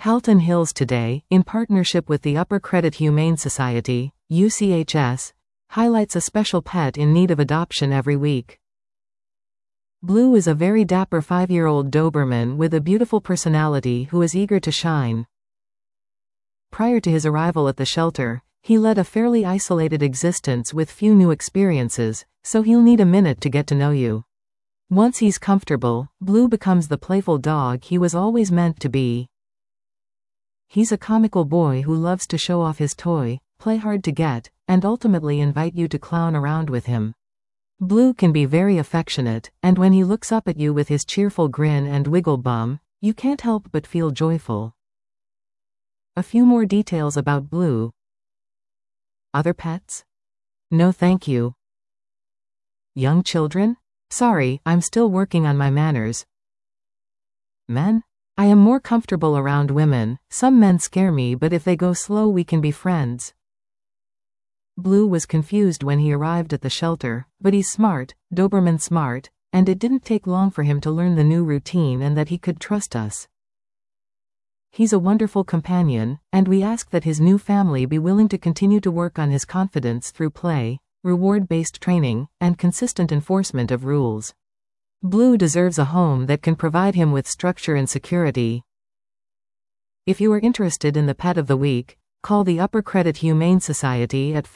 Halton Hills Today, in partnership with the Upper Credit Humane Society, UCHS, highlights a special pet in need of adoption every week. Blue is a very dapper 5-year-old Doberman with a beautiful personality who is eager to shine. Prior to his arrival at the shelter, he led a fairly isolated existence with few new experiences, so he'll need a minute to get to know you. Once he's comfortable, Blue becomes the playful dog he was always meant to be. He's a comical boy who loves to show off his toy, play hard to get, and ultimately invite you to clown around with him. Blue can be very affectionate, and when he looks up at you with his cheerful grin and wiggle bum, you can't help but feel joyful. A few more details about Blue. Other pets? No thank you. Young children? Sorry, I'm still working on my manners. Men? I am more comfortable around women. Some men scare me, but if they go slow we can be friends. Blue was confused when he arrived at the shelter, but he's smart, Doberman smart, and it didn't take long for him to learn the new routine and that he could trust us. He's a wonderful companion, and we ask that his new family be willing to continue to work on his confidence through play, reward-based training, and consistent enforcement of rules. Blue deserves a home that can provide him with structure and security. If you are interested in the pet of the week, call the Upper Credit Humane Society at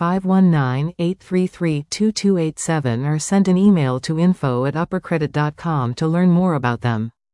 519-833-2287 or send an email to info@uppercredit.com to learn more about them.